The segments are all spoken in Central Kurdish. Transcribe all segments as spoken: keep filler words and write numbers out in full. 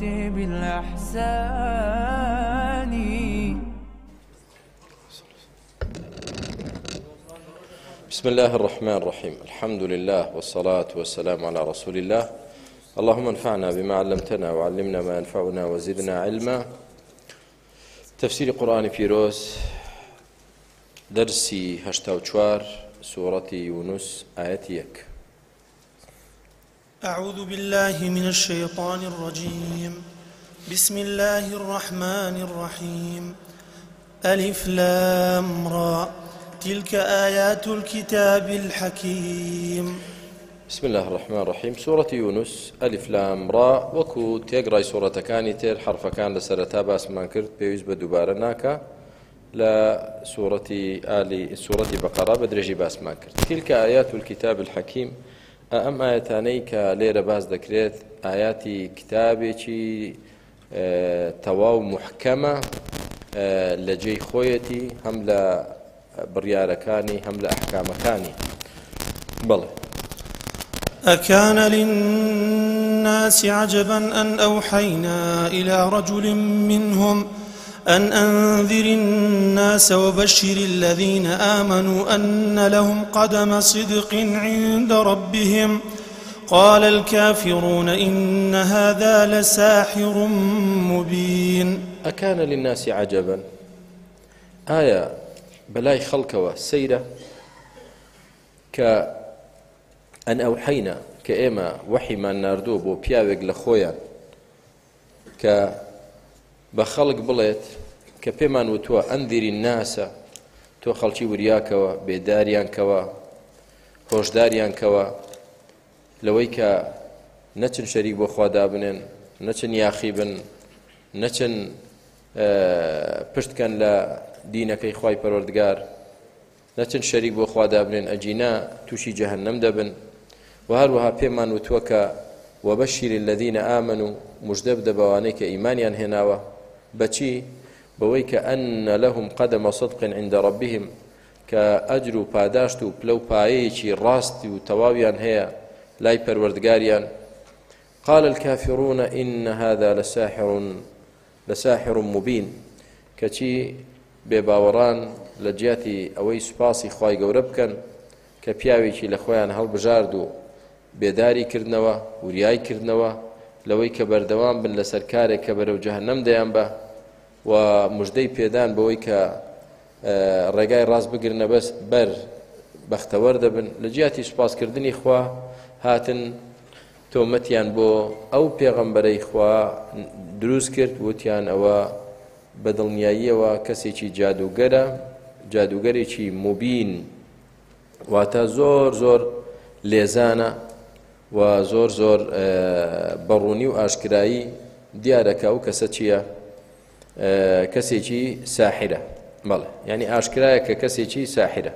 مراتب الأحسان. بسم الله الرحمن الرحيم. الحمد لله والصلاة والسلام على رسول الله. اللهم انفعنا بما علمتنا وعلمنا ما ينفعنا وزدنا علما. تفسير قرآن فيروز درسي هشتا وچوار سورة يونس آية يك. أعوذ بالله من الشيطان الرجيم. بسم الله الرحمن الرحيم. ألف لام را تلك آيات الكتاب الحكيم. بسم الله الرحمن الرحيم. سورة يونس ألف لام را وكو تيقرأي سورة كاني تير حرف كان لسرتا باس من كرت بيوز بدوبارة ناكا لا سورة آل سورة بقرة بدرجي باس من كرت. تلك آيات الكتاب الحكيم. أم آياتانيك ليرة باز ذكرت آيات كتابي اه تواو محكمة اه لجي خويتي هم لا برياركاني هم لا أحكامكاني. بلى أكان للناس عجبا أن أوحينا إلى رجل منهم أن أنذر الناس وبشر الذين آمنوا أن لهم قدم صدق عند ربهم قال الكافرون إن هذا لساحر مبين. أكان للناس عجبا آية بلاي خلقوا سيرة كأن أوحينا كإما وحي ما ناردو بو بياوغ لخويا ك بخلق بليت كبيمان وتوا أنذر الناس تو خلشي ورياكوا بيداريان كوا هوشداريان كوا لويك نچن شريك بو خوا دابنن نچن ياخيبن نچن اه پشت كان لا دينك خواي پروردگار نچن شريك بو خوا دابنن اجينا توشي جهنم دبن وهروها بيمان وتوكا وبشر الذين آمنوا مجدب دبوانيك إيمانيان هناوا بچي بويك أن لهم قدم صدق عند ربهم كأجر پاداشتو بلو پايشي راستي وتواويان هيا لاي پروردگاريان. قال الكافرون إن هذا لساحر لساحر مبين كچي بباوران لجياتي أوي سپاسي خواي گوربكن كبياويشي لخويان هل بجاردو بێداری کردنەوە وریای کردنەوە لەوەی کە بەردەوام بن لەسەر کارێک کە بەرەو جەهەنەم دەیان بە و موژدەی پێدان بەوەی کە ڕێگای ڕاست بگرنە بەس بەر بەختەوەر دەبن لە جیاتی سوپاسکردنی خوا هاتن تۆمەتیان بۆ ئەو پێغەمبەرەی خوا دروست کرد وتیان ئەوە بەدڵنیاییەوە کەسێکی جادوگەرە جادوگەرێکی مبین واتە زۆر زۆر لێزانە و زۆر زۆر بەڕوونی و ئاشکرایی دیارەکە و کەسە چییە کەسێکی ساحرە. بەڵێ یعنی ئاشکرایە کە کەسێکی ساحرە.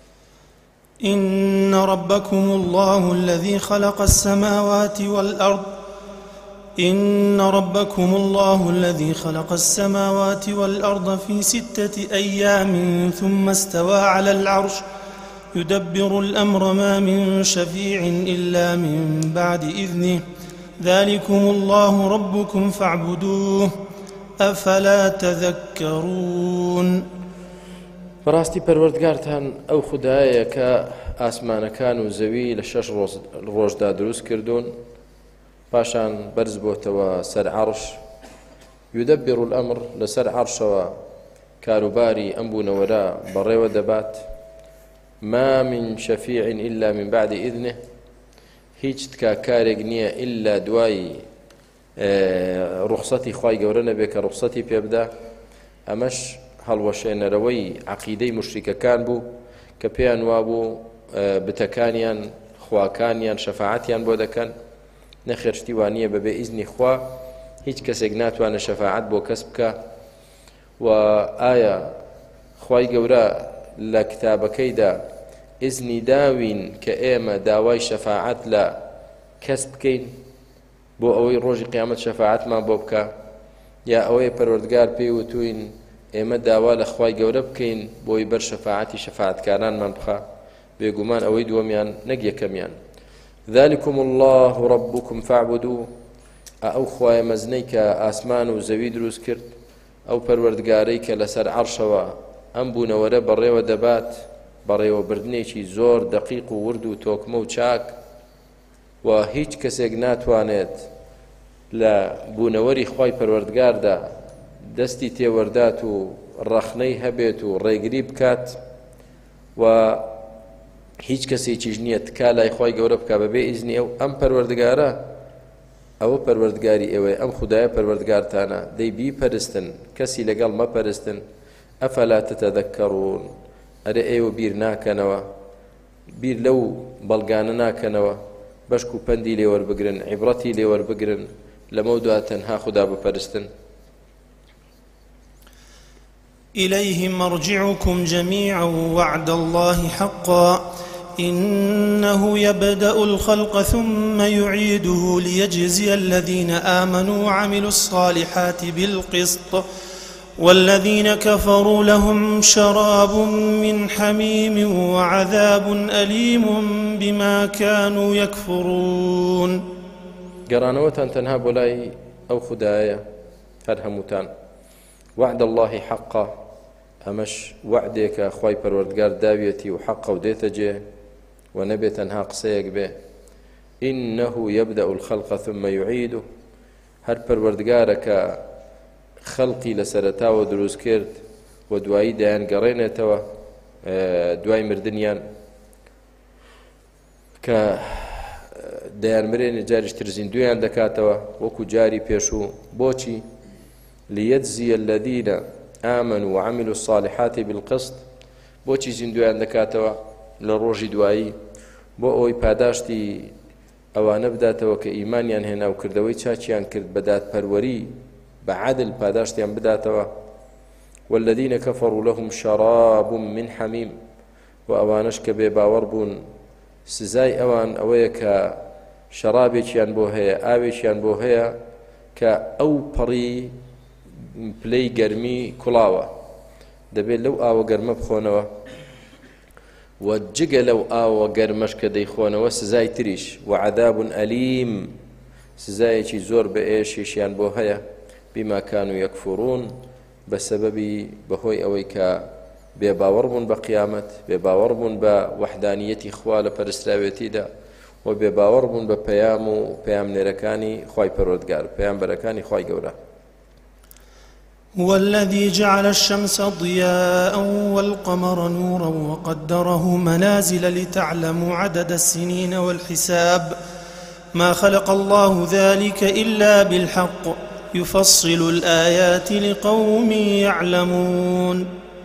إن ربكم الله الذي خلق السماوات والأرض إن ربكم الله الذي خلق السماوات والأرض في ستة أيام ثم استوى على العرش يدبر الأمر ما من شفيع إلا من بعد إذنه ذلكم الله ربكم فاعبدوه أفلا تذكرون. بەڕاستی پەروەردگارتان ئەو خودایە کە ئاسمانەکان و زەوی لە شەش ڕۆژدا دروست کردوون پاشان بەرز بۆتەوە سەر عەرش يدبر الأمر لەسەر عەرشەوە کاروباری ئەم بوونەوەرە بەڕێوە دەبات ما من شفيع إلا من بعد إذنه هیچ تکا کارێک نییە إلا دوای ڕوخسەتی خوای گەورە نەبێ کە ڕوخسەتی پێ بدە. ئەمەش هەڵوەشێنەرەوەی عەقیدەی موشریکەکان بوو کە پێیان وابوو بتەکانیان خواکانیان شەفاعەتیان بۆ دەکەن نەخێر شتی وانییە بەبێ ئیزنی خوا هیچ کەسێک ناتوانێت شەفاعەت بۆ کەس بکە. و ئایا خوای گەورە لە کتابەکەیدا ئیزنی داوین کە ئێمە داوای شەفاعەت لە کەس بکەین بۆ ئەوەی ڕۆژی قیامەت شەفاعەتمان بۆ بکە یا ئەوەی پەروەردگار پێی وتوین ئێمە داوا لە خوای گەورە بکەین بۆی بەر شەفاعەتی شەفاعەتکارانمان بخە بێگومان ئەوەی دووەمیان نەک یەکەمیان. ذلكم الله ربكم فاعبدوه ئەو خوایە مەزنەی کە ئاسمان و زەوی دروست کرد، ئەو پەروەردگارەی کە لەسەر عەرشەوە ئەم بوونەوەرە بەڕێوە دەبات، بەڕێوەبردنێکی زۆر دەقیق و ورد و تۆکمە و چاک، و هیچ کەسێک ناتوانێت لە بوونەوەری خوای پەروەردگاردا دەستی تێوەردات و ڕەخنەی هەبێت و ڕێگری بکات، و هیچ کەسێکیش نییە تکا لای خوای گەورە بکا بەبێ ئیزنی ئەو. ئەم پەروەردگارە ئەوە پەروەردگاری ئێوەیە، ئەم خودایە پەروەردگارتانە، دەی بیپەرستن، کەسی لەگەڵ مەپەرستن. ئەفەلا تەتەذەکەڕون، ئەرێ ئێوە بیر ناکەنەوە، بیر لەو بەڵگانە ناکەنەوە، بەشک و پەندی لێ وەربگرن، عیبرەتی لێ وەربگرن، لەمە دوات تەنها خوددا بپەرستن. إليه مرجعكم جميعا وعد الله حقا إنه يبدأ الخلق ثم يعيده ليجزي الذين آمنوا وعملوا الصالحات بالقسط والذين كفروا لهم شراب من حميم وعذاب أليم بما كانوا يكفرون. قرانوتان تنها بولاي أو خدايا هرهموتان وعد الله حقا، أمش وعدك أخوي پروردگار داويتي وحقا وديت جي ونبي تنها قصيك به. إنه يبدأ الخلق ثم يعيده، هر پروردگارك خلقي لسرتا ودروز كرد ودواي ديان قرينتوا دواي مردنيان ك ديان مرين جارش ترزين دويان دكاتوا وكو جاري بيشو بوچي ليجزي الذين آمنوا وعملوا الصالحات بالقسط، بوچی زیندویان دەکاتەوە لە ڕۆژی دوایی بۆ ئەوەی پاداشتی ئەوانە بداتەوە کە ئیمانیان هێنا و کردەوەی چاچیان کرد بە دادپەروەری بە عەدل پاداشتیان بداتەوە. والذين كفروا لهم شراب من حميم، و ئەوانش کە بێ باوەڕ بوون سزای ئەوان ئەوەیە کە شەرابێکیان بۆ هەیە، ئاوێکیان بۆ هەیە کە ئەو پەڕی پلەی گەرمی کوڵاوە، دەبێت لەو ئاوە گەرمە بخۆنەوە، و جگە لەو ئاوە گەرمەش کە دەیخۆنەوە سزای تریش، و عەذاب ئەلیم، سزایەکی زۆر بە ئێشیشیان بۆ هەیە، بما كانوا يكفرون، بسببی بەهۆی ئەوەی کە بێباوەڕ بوون بە قیامەت، بێباوەڕ بوون بە وەحدانیەتی خوا لە پەرستراوێتیدا، و بێباوەڕ بوون بە پەیام و پەیامنێرەکانی خوای پەروەردگار، پەیامبەرەکانی خوای گەورە. هو الذي جعل الشمس ضياء والقمر نورا وقدره منازل لتعلموا عدد السنين والحساب ما خلق الله ذلك إلا بالحق يفصل الآيات لقوم يعلمون.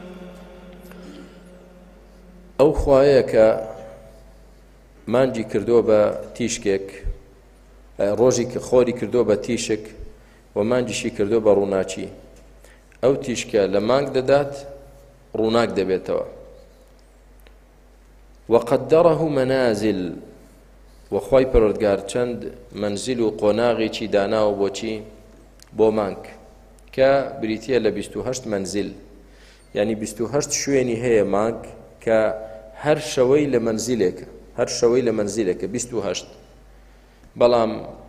ئەو خوایە کە مانجی کردووە بە تیشکێک، ڕۆژی کە خۆری کردووە بە تیشک و مانجیشی کردووە بە ڕووناچی، ئەو تیشکە لە مانگ دەدات ڕووناک دەبێتەوە. وقدره منازل، وخوای پەروەردگار چەند منزل و قۆناغێکی داناوە بۆچی؟ بۆ مانگ، کە بریتیە لە بیست و هەشت منزل، یعنی بیست و هەشت شوێنی هەیە مانگ کە هەر شەوەی لە منزلێکە، هەر شەوەی لە منزلێکە بیست و هەشت. بەڵام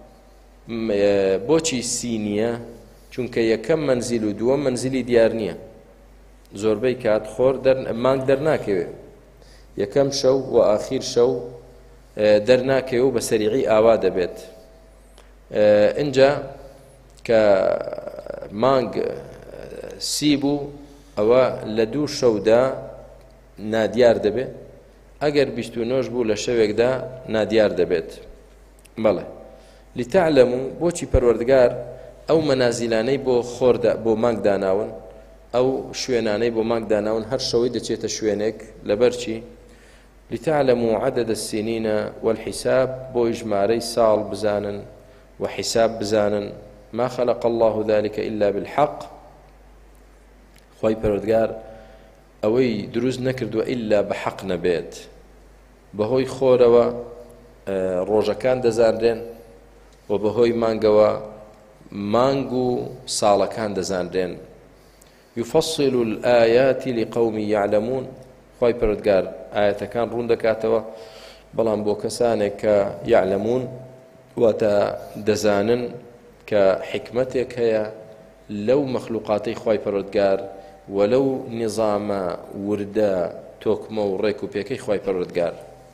بۆچی سی نییە؟ چونکە یەکەم منزل و دووەم منزلی دیار نییە، زۆربەی کات خۆر مانگ دەرناکەوێ، یەکەم شەو و ئاخیر شەو دەرناکەوێ و بە سەریعی ئاوا دەبێت. ئینجا کە مانگ سی بوو ئەوە لە دوو شەودا نادیار دەبێت، ئەگەر بیست و نۆ بوو لە شەوێکدا نادیار دەبێت. بەڵێ لتعلموا، بۆچی پەروەردگار ئەو مەنازیلانەی بۆ خۆردا بۆ مانگ داناون، ئەو شوێنانەی بۆ مانگ داناون هەر شەوەی دەچێتە شوێنێک، لەبەرچی؟ لتعلموا عدد السنين والحساب، بۆ ژمارەی ساڵ بزانن و حساب بزانن. ما خلق الله ذلك إلا بالحق، خوای پەروەردگار ئەوەی دروست نەکردووە ئیلا بە حەق نەبێت، بەهۆی خۆرەوە ڕۆژەکان دەزانرێن و بەهۆی مانگەوە مانگ و ساڵەکان دەزانرێن. يفصل الآيات لقوم يعلمون، خوای پەروەردگار ئاەتەکان ڕوون دەکاتەوە، بەڵام بۆ کەسانێک کە یعلمون، واتە دەزانن کە حکمتێک هەیە لەو مەخلوقاتەی خوای پەروەردگار وەلەو نظامە وردە تۆکمە و ڕێک و پێکەی خوای پەروەردگار.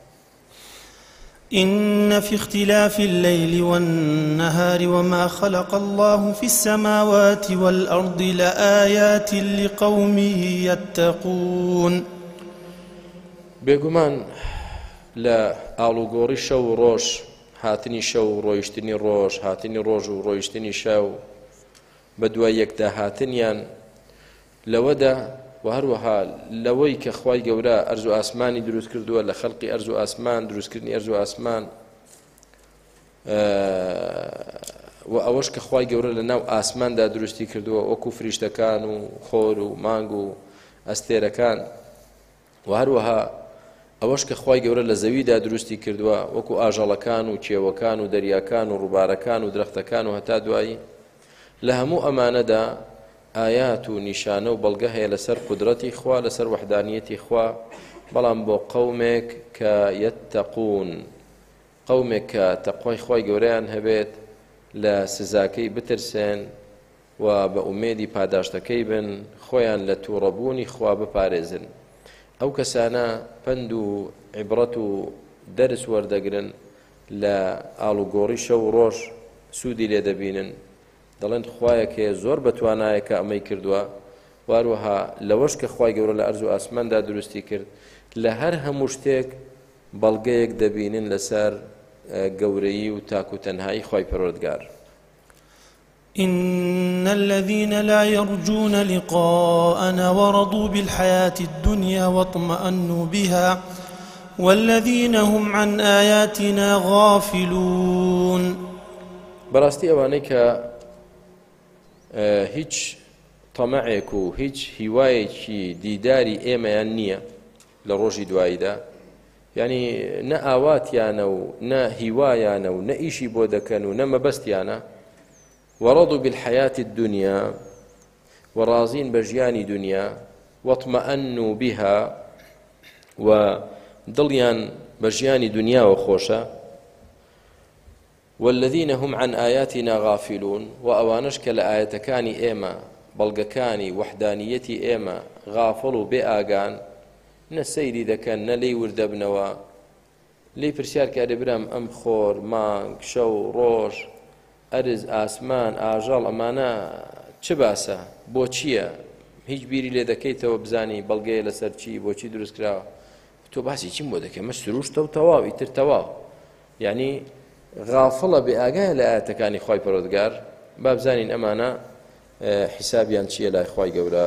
إن في اختلاف الليل والنهار وما خلق الله في السماوات والأرض لآيات لقوم يتقون. بێگومان لە ئاڵوگۆڕی شەو و ڕۆژ، هاتنی شەو و ڕۆیشتنی ڕۆژ، هاتنی ڕۆژ و ڕۆیشتنی شەو بە دوای یەکدا هاتنیان لەوەدا و هەروەها لەوەی کە خوای گەورە ئەرز و ئاسمانی دروست کردووە، لە خەڵقی ئەرز و ئاسمان، دروستکردنی ئەرز و ئاسمان و ئەوەش کە خوای گەورە لە ناو ئاسماندا دروستی کردووە وەکو فریشتەکان و خۆر و مانگ و ئەستێرەکان، و هەروەها ئەوەش کە خوای گەورە لە زەویدا دروستی کردووە وەکو ئاژەڵەکان و کێوەکان و دەریاکان و ڕووبارەکان و درەختەکان و هەتا دوایی، لە هەموو ئەمانەدا ئايات و نیشانە و بەڵگە هەیە لەسەر قودرەتی خوا، لەسەر وەحدانیەتی خوا، بەڵام بۆ قەومێک کە یەتەقون، قەومێک کە تەقوای خوای گەورەیان هەبێت، لە سزاکەی بترسێن و بە ئومێدی پاداشتەکەی بن، خۆیان لە تووڕەبوونی خوا بپارێزن. ئەو کەسانە پند و عیبرەت و دەرس وەردەگرن لە ئاڵوگۆڕی شەو و ڕۆژ، سوودی لێ دەبینن، دەڵێن خوایەکێ زۆر بەتوانایە کە ئەمەی کردووە، واروەها لەوەش کە خوای گەورە لە ئەرز و ئاسماندا دروستی کرد، لە هەر هەموو شتێک بەڵگەیەک دەبینن لەسەر گەورەیی و تاک و تەنهایی خوای پەروەردگار. إن الذين لا يرجون لقاءنا ورضوا بالحياة الدنيا واطمأنوا بها والذين هم عن آياتنا غافلون. بەڕاستی ئەوانەی کە هیچ تەمەعێک و هیچ هیوایەکی دیداری ئێمەیان نییە لە ڕۆژی دواییدا، یعنی نە ئاواتیانە و نە هیوایانە و نە ئیشی بۆ دەکەن و نە مەبەستیانە، وەڕەضوا بالحەیاتی الدونیا، وەڕازین بە ژیانی دنیا، وەطمەئەنوا بها، و دڵیان بە ژیانی دنیاوە خۆشە، والذين هم عن آياتنا غافلون، وأوانش كلا آياتكاني إيما بلغكاني وحدانيتي إيما غافلوا بآغان نسيري ذكان نلي وردبنوا لي برسيار كاربرام أم خور مانك شو روش أرز آسمان آجال أمانا چباسا بوچيا هیچ بیری لێ دەکەیتەوە بزانی بەڵگەیە لەسەر چی بۆچی دروست کراوە، تۆ باسی چیم بۆ دەکەی؟ مە سروشتە و تەواو ئیتر تەواو، یعنی غافڵە بێ ئاگایە لە ئاەتەکانی خوای پەروەردگار، با بزانین ئەمانە حسابیان چییە لای خوای گەورە.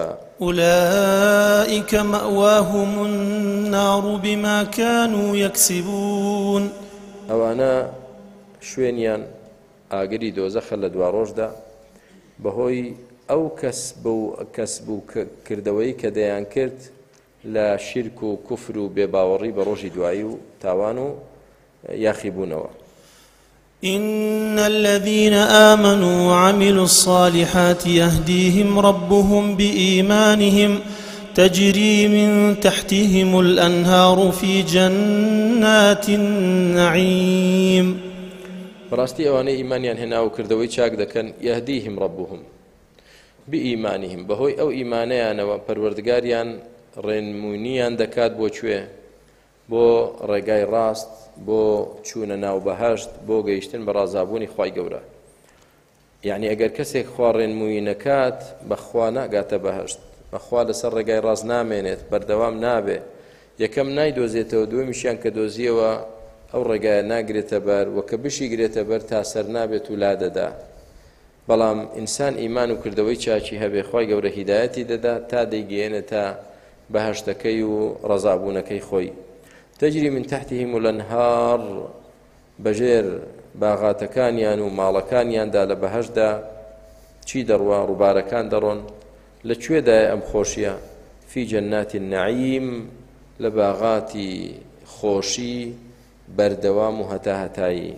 أولئك مأواهم النار بما كانوا يكسبون. ئەوانە شوێنیان ئاگری دۆزەخە لە دوا ڕۆژدا بەهۆی ئەو کەسب و کەسب و کردەوەی کە دەیان کرد لە شیرک و کوفر و بێباوەڕی بە ڕۆژی دوایی و تاوان و یاخیبوونەوە. إن الذين آمنوا وعملوا الصالحات يهديهم ربهم بإيمانهم تجري من تحتهم الأنهار في جنات النعيم. بەڕاستی ئەوانەی ئیمانیان هێنا و کردەوەی چاک دەکەن یهدیهم ربهم بئیمانهم، بەهۆی ئەو ئیمانەیانەوە پەروەردگاریان ڕێنموونیان دەکات بۆ کوێ؟ بۆ ڕێگای ڕاست، بۆ چوونە ناو بەهەشت، بۆ گەیشتن بە ڕازابوونی خوای گەورە. یعنی ئەگەر کەسێک خوا ڕێنمووی نەکات بەخوا ناگاتە بەهەشت، بەخوا لەسەر ڕێگای ڕاست نامێنێت، بەردەوام نابێ، یەکەم نایدۆزێتەوە، دووەمیشیان کە دۆزیەوە ئەو ڕێگایە ناگرێتە بەر، و کە بشی گرێتە بەر تا سەر نابێت و لا دەدا. بەڵام ئینسان ئیمان و کردەوەی چاچی هەبێ خوای گەورە هیدایەتی دەدا تا دەیگەێنێت تا بەهەشتەکەی و ڕەزابوونەکەی خۆی. تجري من تحتهم الأنهار، بەژێر باغاتەکانیان و ماڵەکانیاندا لە بەهەشدا چی دەڕوا؟ ڕووبارەکان دەڕۆن. لەکوێدایە ئەم خۆشیە؟ في جنات النعیم، لە باغاتی خۆشی بەردەوام و هەتا هەتایی.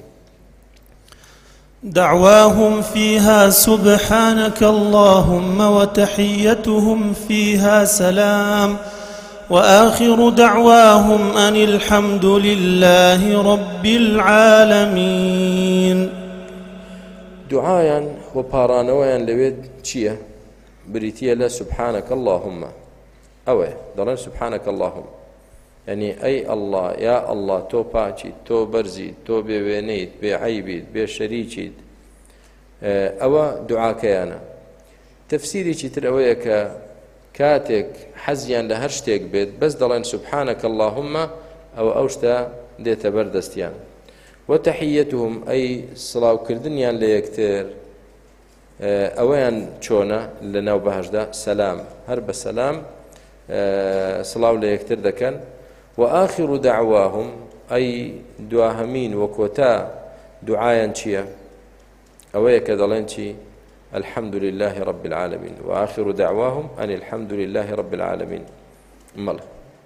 دعواهم فيها سبحانك اللهم وتحيتهم فيها سلام وآخر دعواهم أن الحمد لله رب العالمين. دعایان و پاڕانەوەیان لەوێ چییە؟ بریتیە لە سبحانك اللهم ئەوەیە دەڵێن سبحانك اللهم یعنی ئەی ئەڵڵا یا ئەڵڵا تۆ پاچیت تۆ بەرزیت تۆ بێوێنەیت بێعەیبیت بێ شەریکیت ئەوە دوعاکەیانە. تەفسیرێکی تر ئەوەیە کە کاتێک حەزیان لە هەر شتێک بێت بەس دەڵێن سبحانك اللهم ئەوە ئەو شتە دێتە بەردەستیان. وتحیەتهم ئەی سڵاوکردنیان لە یەکتر ئەوەیان چۆنە لە ناو بەهەشدا سەلام هەر بە سەلام سڵاو لە یەکتر دەکەن. وآخر دعواهم ئەی دواهەمین و کۆتا دوعایان چییە؟ ئەوەیە کە دەڵێن چی؟ الحمد لله رب العالمين وآخر دعواهم أن الحمد لله رب العالمين. ماله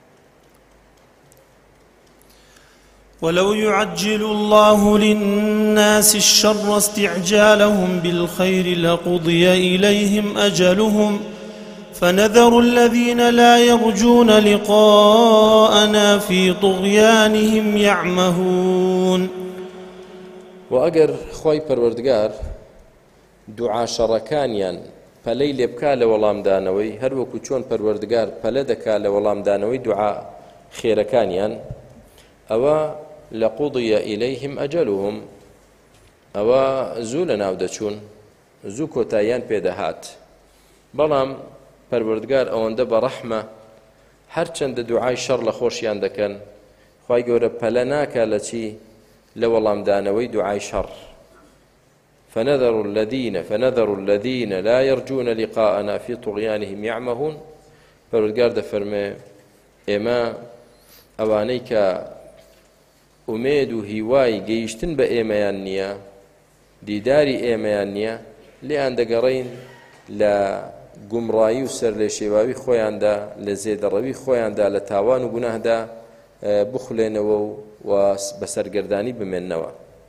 ولو يعجل الله للناس الشر استعجالهم بالخير لقضي إليهم أجلهم فنذر الذين لا يرجون لقاءنا في طغيانهم يعمهون. وأجر خوي پروردگار دوعا شەڕەکانیان پەلەی لێ بکا لە وەڵامدانەوەی هەروەکو چۆن پەروەردگار پەلە دەکا لە وەڵامدانەوەی دوعا خێرەکانیان ئەوە لەقوضیە ئیلەیهم ئەجەلوهم ئەوە زوو لە ناو دەچوون زوو کۆتاییان پێدەهات. بەڵام پەروەردگار ئەوەندە بە ڕەحمە هەرچەندە دوعای شەڕ لە خۆشیان دەکەن خوای گەورە پەلە ناکا لە چی؟ لە وەڵامدانەوەی دوعای شەڕ. فنذر الذين فنذر الذين لا يرجون لقاءنا في طغيانهم يعمهون. پەروەردگار دەفەرمێ ئێمە ئەوانەی کە ئومێد و هیوای گەیشتن بە ئێمەیان نییە دیداری ئێمەیان نییە لێیان دەگەڕین لە گومڕایی و سەر لێ شێواوی خۆیاندا لە زێدەڕەوی خۆیاندا لە تاوان و گوناهدا بخولێنەوە و بەسەرگەردانی بمێننەوە.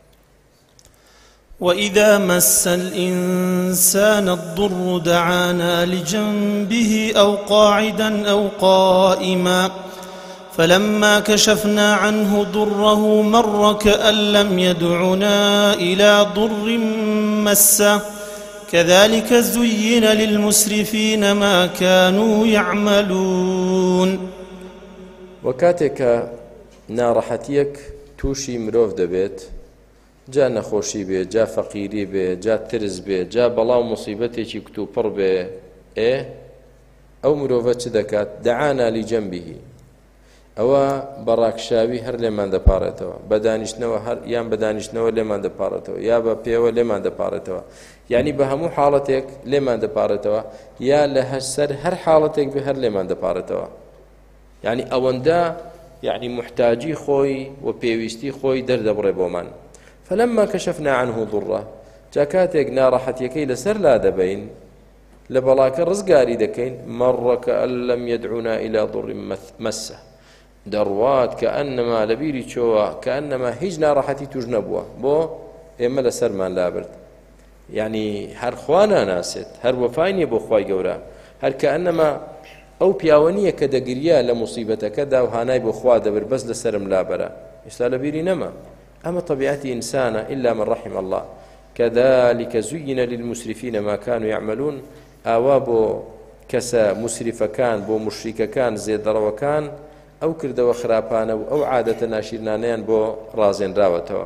وإذا مس الإنسان الضر دعانا لجنبه أو قاعدا أو قائما فلما كشفنا عنه ضره مر كأن لم يدعنا إلى ضر مسه كذلك زين للمسرفين ما كانوا يعملون. وكاتك ناڕەحەتیەک تووشی مرۆڤ دەبێت جا نەخۆشی بێ جا فەقیری بێ جا ترس بێ جا بەڵاو موسیبەتێکی کتوپڕ بێ ئێ ئەو مرۆڤە چ دەکات؟ دەعانا لیجەنبیه ئەوە بەڕاکشاوی هەر لێمان دەپارێتەوە بە دانیشتنەوە یان بە دانیشتنەوە لێمان دەپارێتەوە یا بە پێوە لێمان دەپارێتەوە یعنی بە هەموو حاڵەتێک لێمان دەپارێتەوە یا لە هەر هەر حاڵەتێک بێ هەر لێمان دەپارێتەوە. یعنی ئەوەندە یعنی محتاجی خۆی و پێویستی خۆی دەردەبڕێ بۆمان. فلما كشفنا عنه ضره جا کاتێک ناڕەحەتیەکەی لەسەر لا دەبین لە بەڵاکە ڕزگاری دەکەین مەڕ كأن لم يدعونا إلى ضر مسه دەڕوات کە ئەنەما لەبیری چۆوە کە ئەنەما هیچ ناڕەحەتی توش نەبووە بۆ ئێمە لەسەرمان لابرد. یعنی هەر خوا ناناسێت هەر وەفای نییە بۆ خوای گەورە هەر کە ئەنەما ئەو پیاوە نییە کە دەگریا لە موسیبەتەکەدا و هانای بۆ خوا دەبر بەس لەسرم لابەرە ئێستا لەبیری نەما ئەمە طبیعەتی ئینسانە إلا من رحم الله. كذلك زين للمسرفين ما كانوا يعملون ئاوا بۆ کەسە مسریفەکان بۆ مشریکەکان زێدەڕەوەکان ئەو کردەوە خراپانە و ئەو عادەتە ناشیرنانەیان بۆ ڕازێنراوەتەوە.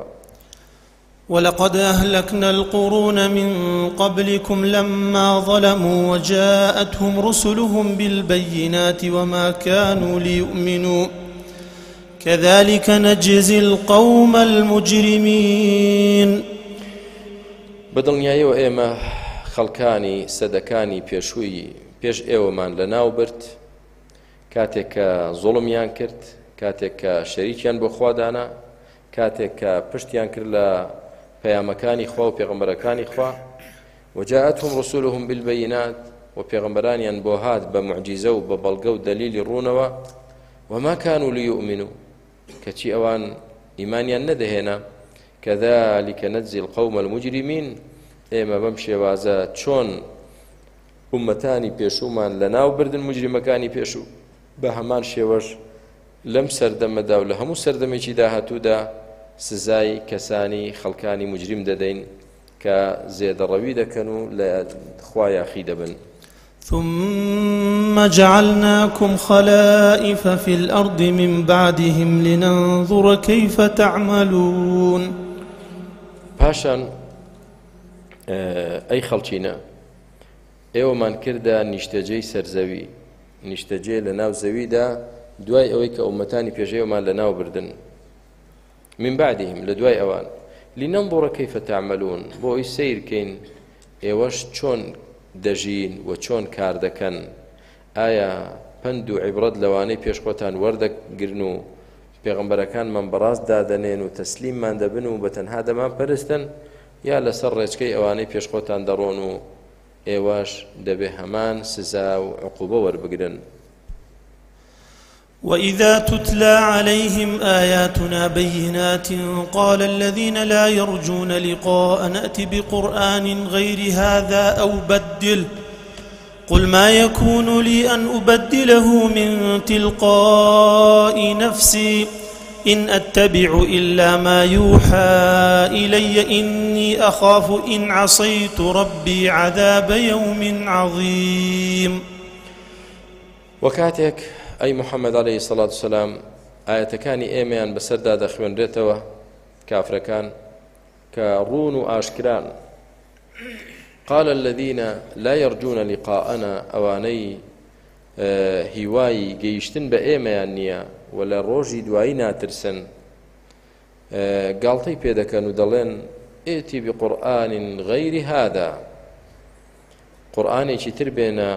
ولقد أهلكنا القرون من قبلكم لما ظلموا وجاءتهم رسلهم بالبينات وما كانوا ليؤمنوا كذلك نجزي القوم المجرمين. بەدڵنیاییەوە ئێمە خەڵکانی سەدەکانی پێشووی پێش ئێوەمان لە ناو برد کاتێک کە زوڵمیان کرد کاتێک کە شەریکیان بۆ خوادانا کاتێک کە پشتیان کرد لە پەیامەکانی خوا و پێغەمبەرەکانی خوا وجاءتهم رسولهم بالبينات و پێغەمبەرانیان بۆ هات بە معجیزە و بە بەڵگە و دەلیلی ڕوونەوە وما كانوا ليؤمنوا کەچی ئەوان ئیمانیان نەدەهێنا كذلك نجزي القوم المجرمين ئێمە بەم شێوازە چۆن ئومەتانی پێشوومان لە ناو بردن مجریمەکانی پێشوو بە هەمان شێوەش لەم سەردەمەدا و لە هەموو سەردەمێکی داهاتوودا سزای کەسانی خەڵکانی مجریم دەدەین کە زێدەڕەوی دەکەن و لە خوا یاخی دەبن. ثم جعلناكم خلائف في الأرض من بعدهم لننظر كيف تعملون. پاشان ئەی خەڵکینە ئێوەمان کردە نیشتەجێی سەرزەوی، نیشتەجێ لە ناو زەویدا دوای ئەوەی کە ئومەتانی پێشەوەمان لە ناو بردن. من بعدهم لە دوای ئەوان لننظر كيف تعملون، بۆ ئەوی سەیرکەین ئێوەش چۆن دەژین و چۆن کار دەکەن. ئایا پند و عیبرەت لەوانەی پێشخۆتان وەردەگرن و پێغەمبەرەکانمان بەڕاست دادەنێن و تەسلیممان دەبن و بە تەنها دەمان پەرستن، یا لەسەر ڕێچکەی ئەوانەی پێشخۆتان دەڕۆن و ئێوەش دەبێ هەمان سزا و عقوبە وەربگرن. وإذا تتلى عليهم آياتنا بينات قال الذين لا يرجون لقاء نأت بقرآن غير هذا أو بدل قل ما يكون لي أن أبدله من تلقاء نفسي إن أتبع إلا ما يوحى إلي إني أخاف إن عصيت ربي عذاب يوم عظيم. وكاتك أي محمد عليه الصلاة والسلام ئاەتەکانی ئێمەیان بەسەردا دەخوێنرێتەوە کافرەکان کە ڕوون و ئاشکران. قال الذين لا يرجون لقاءنا ئەوانەی هیوای گەیشتن بە ئێمەیان نییە و لە ڕۆژی دوایی ناترسن گاڵتەی پێدەکەن و دەڵێن ئێتی بقورئان غەیری هذا، قورئانێکی تر بێنە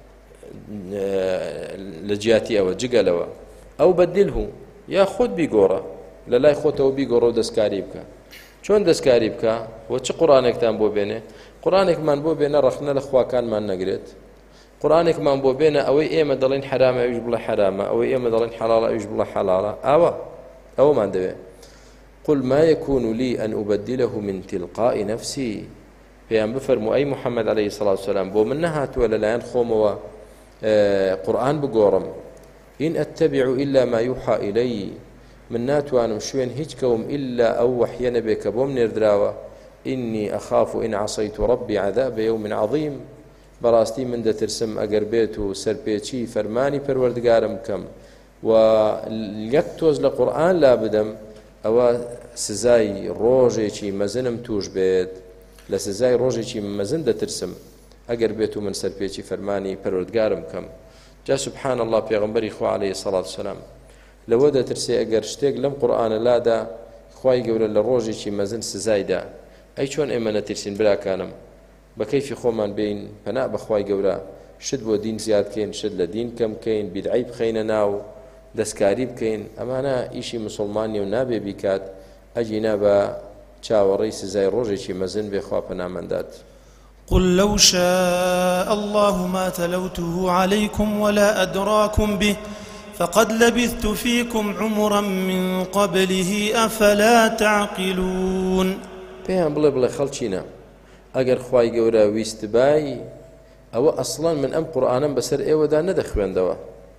لە جیاتی ئەوە جگەلەوە، ئەو بەدیلهو یا خۆت بیگۆڕە لە لای خۆتەوە بیگۆڕە و دەستکاری بکە. چۆن دەستکاری بکە و چ قورئانێکتان بۆ بێنێ؟ قورئانێکمان بۆ بێنە ڕەخنە لە خواکانمان نەگرێت، قورئانێکمان بۆ بێنە ئەوەی ئێمە دەڵێن حرامە ئەویش بڵێ حرامە، ئەوەی ئێمە دەڵێن حەڵاڵە ئەویش بڵێ حەڵاڵە. ئاوە ئەوەمان دەوێت. قل ما يكون لي أن أبدله من تلقاء نفسي، پێیان بفەرموو ئەی محەممەد عەلەیهی السەڵاتو وەسەلام بۆ من نەهاتووە لەلایەن خۆمەوە قورئان بگۆڕم. إن أتبع إلا ما يوحى إلي، من ناتوانم شوێن هیچ کەوم إلا ئەو وەحیە نەبێ کە بۆم نێردراوە. إني أخاف إن عصيت ربي عذاب يوم عظيم، بەڕاستی من دەترسم ئەگەر بێت و سەرپێچی فەرمانی پەروەردگارم بکەم و یەک تۆز لە قورئان لا بدەم، ئەوە سزای ڕۆژێکی مەزنم توش بێت، لە سزای ڕۆژێکی مەزن دەترسم ئەگەر بێت و من سەرپێچی فەرمانی پەروەردگارم بکەم. جا سبحان الله پێغەمبەری خوا عەلەیهی السەڵاتو وەسەلام لەوە دەترسێ ئەگەر شتێک لەم قورئانە لادا خوای گەورە لە ڕۆژێکی مەزن سزایدا. ئەی چۆن ئێمە نەترسین براکانم، بە کەیفی خۆمان بین پەنا بەخوای گەورە، شت بۆ دین زیادکەین، شت لە دین کەم بکەین، بیدعی بخەینە ناو، دەستکاری بکەین. ئەمانە ئیشی مسلمانی و نابێ بیکات، ئەجینا بە چاوەڕێی سزای ڕۆژێکی مەزن بێ خوا پەنامەندات. قل لو شاء الله ما تلوته عليكم ولا أدراكم به فقد لبثت فيكم عمرا من قبله أفلا تعقلون. پێیان بڵێ بڵێ خەڵکینە ئەگەر خوای گەورە ویست بای ئەوە ئەسڵان من ئەم قورئانەم بەسەر ئێوەدا نەدەخوێندەوە.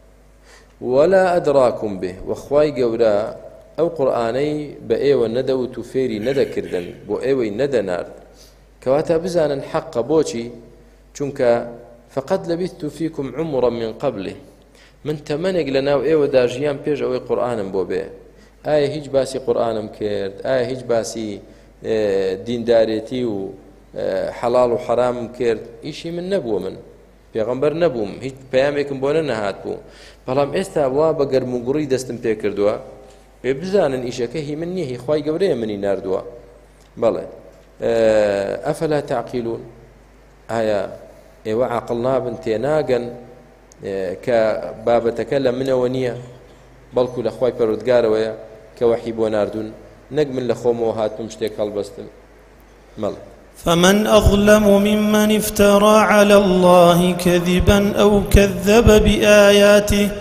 ولا ئەدراکم به، و خوای گەورە ئەو قورئانەی بە ئێوە نەدەوت و فێری نەدەکردن، بۆ ئێوەی نەدەنارد کەواتە بزانن حەقە. بۆچی؟ چونکە فقط لەبیثت فیکم عمرا من قبله، من تەمەنێک لە ناو ئێوەدا ژیان پێش ئەوەی قورئانم بۆ بێ. ئایا هیچ باسی قورئانم کرد؟ ئایا هیچ باسی دیندارێتی و حەڵاڵ و حەرامم کرد؟ ئیشی من نەبووە، من پێغەمبەر نەبووم، هیچ پەیامێکم بۆ نەنەهات بوو. بەڵام ئێستا وا بە گەرم و گوڕی دەستم پێ کردووە، پێ بزانن ئیشەکە هی من نییە، هی خوای گەورەیە منی ناردووە. بەڵێ ئەفەلا تعقیلون، ئایا ئێوە عاقڵ نابن، تێناگەن کە بابەتەکە لە منەوە نییە بەڵکو لە خوای پەروەردگارەوەیە کە وەحی بۆ ناردوون، نەک من لە خۆمەوە هاتم شتێک هەڵبەستم. مەڵێ فمن أظلم ممن افترى على الله كذبا أو كذب بآياته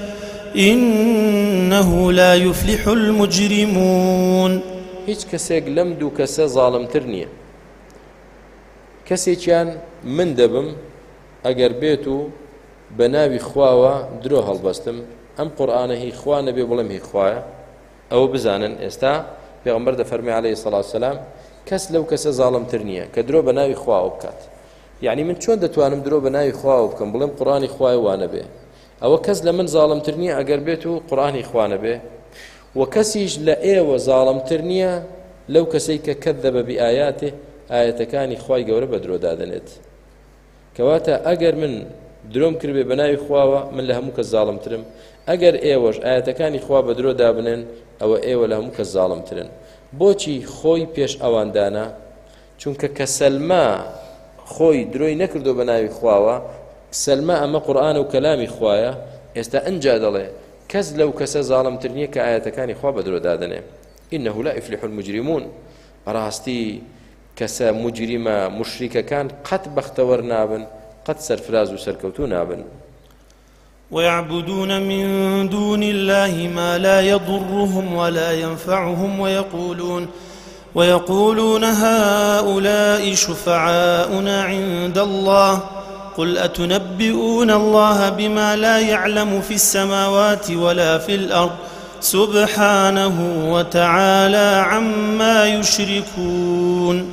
إنه لا يفلح المجرمون. هیچ کەسێک لەم دوو کەسە زاڵمتر نییە. کەسێکیان من دەبم ئەگەر بێت و بە ناوی خواوە درۆ هەڵبەستم، ئەم قورئانە هی خوا نەبێ بڵێم هی خوایە. ئەوە بزانن ئێستا پێغەمبەر دەفەرمێ عەلەیهی السەڵاتو وەسەلام کەس لەو کەسە زاڵمتر نییە کە درۆ بە ناوی خواوە بکات. یعنی من چۆن دەتوانم درۆ بە ناوی خواوە بکەم بڵێم قورآانی خوای وانە بێ، ئەوە کەس لە من زاڵمتر نییە ئەگەر بێت و قورآانی خوانە بێ، و کەسیش لە ئێوە زاڵمتر نییە لەو کەسەی کە کەذەبە بئایاتێ ئاەتەکانی خوای گەورە بە درۆ دادەنێت. کەواتە ئەگەر من درۆم کردبێ بە ناوی خواوە من لە هەموو کەس زاڵمترم، ئەگەر ئێوەش ئاەتەکانی خوا بە درۆ دابنێن ئەوە ئێوە لە هەموو کەس زاڵمترن. بۆچی خۆی پێش ئەواندانە؟ چونکە کە سەلما خۆی درۆی نەکردو بە ناوی خواوە، سەلما ئەمە قورئان و کەلامی خوایە، ئێستا ئەنجا دەڵێ کەس لەو کەسە زاڵمتر نییە کە ئاەتەکانی خوا بە درۆ دادنێ. إنه لا يفلح المجرمون. بەڕاستی کەسە مجریمە مشریکەکان قەت بەختەوەر نابن، قەت سەرفراز و سەرکەوتوو نابن. ويعبدون من دون الله ما لا يضرهم ولا ينفعهم ويقولون ويقولون هؤلاء شفعاؤنا عند الله قل أتنبئون الله بما لا يعلم في السماوات ولا في الأرض سبحانه وتعالى عما يشركون.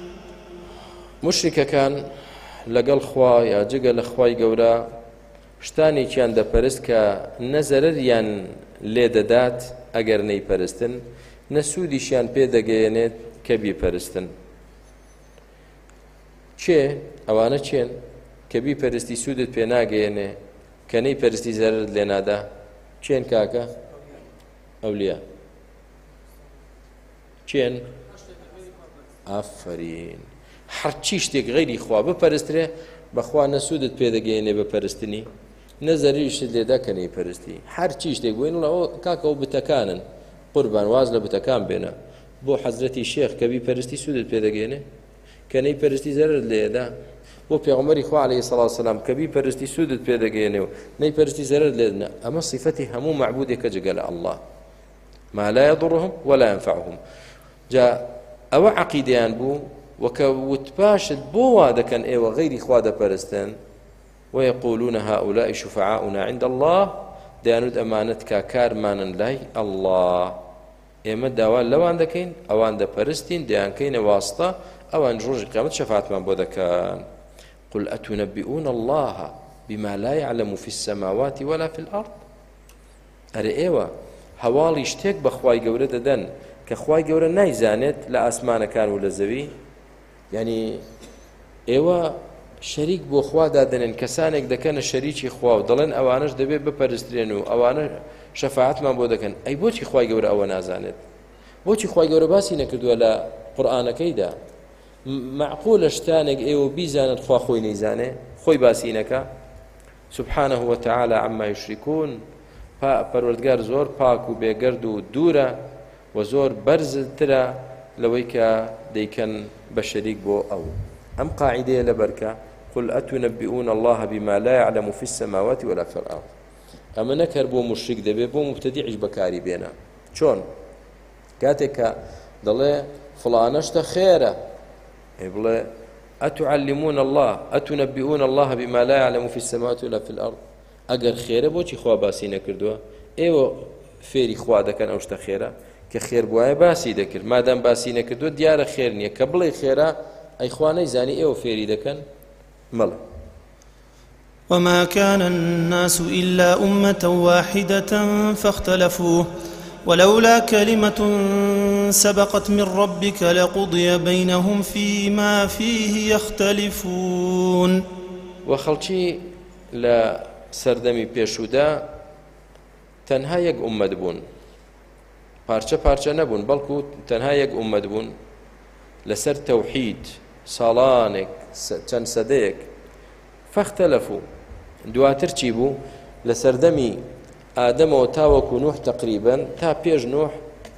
مشركەکان لەگەڵ خوا یا جگە لە خوای گەورە شتانێکیان دەپەرست کە نە زەرەریان لێ دەدات ئەگەر نەیپەرستن، نە سوودیشیان پێ دەگەیەنێت کە بیپەرستن. چێ؟ ئەوانە چێن کە بیپەرستی سوودت پێ ناگەیەنێ، کە نەیپەرستی زەرت لێ نادا. چێن کاکە؟ ئەولیا. چێن؟ ئافرین. هەرچی شتێک غەیری خوا بپەرسترێ بەخوا نە سوودت پێ دەگەیەنێ بەپەرستنی، نە زەریشت لێدا کە نەیپەرستی. هەرچی شتێک بۆین ئەوە کاکە ئەو بتەکانن قوربان واز لە بتەکان بێنە بۆ حەزرەتی شێخ کە بیپەرستی سوودت پێ دەگەیەنێ، کە نەیپەرستی زەرت لێدا. بۆ پێغەمبەری خوا عەلەیهی سەڵات وسەلام کە بیپەرستی سوودت پێ دەگەیەنێ و نەیپەرستی زەرت لێدنا. ئەمە صیفەتی هەموو معبودێکە جگە لە ئەڵڵا، ما لا يضرهم ولا ينفعهم. جا ئەوە عەقیدەیان بوو وەکە وتپاشت بۆ وا دەکەن ئێوە غەیری خوا دەپەرستن. ويقولون هؤلاء شفعاؤنا عند الله. دەیانوت ئەمانەت کا کارمانن لای ئەڵڵا، ئێمە داوا لەوان دەکەین ئەوان دەپەرستین دەیانکەینە واستە، ئەوان ڕۆژی قیامەت شەفاعەتمان بۆ دەکەن. قل أتنبئون الله بما لا يعلم في السماوات ولا في الأرض. ئەرێ ئێوە هەواڵی شتێک بە خوای گەورە دەدەن کە خوای گەورە نایزانێت لە ئاسمانەکان و لە زەوی. یعنی ئێوە شەریک بۆ خوا دادەنێن، کەسانێک دەکەنە شەریکی خوا و دەڵێن ئەوانش دەبێت بپەرسترێن و ئەوانە شەفاعەتمان بۆ دەکەن. ئەی بۆچی خوای گەورە ئەوە نازانێت؟ بۆچی خوای گەورە باسی نەکردووە لە قورئانەکەیدا؟ معقولە شتانێک ئێوە بیزانێت خوا خۆی نەیزانێ، خۆی باسی نەکا؟ سبحانه وتعالى عما يشركون. پەروەردگار زۆر پاک و بێگەرد و دوورە و زۆر بەرزترە لەوەی کە دەیکەن بە شەریک بۆ ئەو. ئەم قاعیدەیە لەبەرکە قل أتنبئون الله بما لا يعلم في السماوات ولا في الأرض. ئەمە نەکەر بۆ مشریک دەبێت بۆ مبتەدیعش بەکاری بێنە. چۆن؟ کاتێک کە دەڵێ فڵانە شتە خێرە، بڵێ أتعلمون الله أتنبئون الله بما لا يعلم في السماوات ولا في الأرض. ئەگەر خێرە بۆچی خوا باسی نەکردووە؟ ئێوە فێری خوا دەکەن ئەو شتە خێرە کە خێر بوایە باسی دەکرد، مادام باسی نەکردووە دیارە خێر نییە. کە بڵێ خێرە ئەی خوا نەیزانی ئێوە فێری دەکەن؟ مەڵە. وما كان الناس إلا أمة واحدة فاختلفوا ولولا كلمة سبقت من ربك لقضي بينهم فيما فيه يختلفون. وخلشي لا سەردەمی پێشوودا تەنها یەک ئومەت بوون، پارچە پارچە نەبوون، بەڵکو تەنها یەک ئومەت بوون لەسەر تەوحید ساڵانێک چەند سەدەیەک. فەختەلەفو. دواتر چی بوو؟ لە سەردەمی ئادەمەوە تاوەکو نوح تقریبەن تا پێش نوح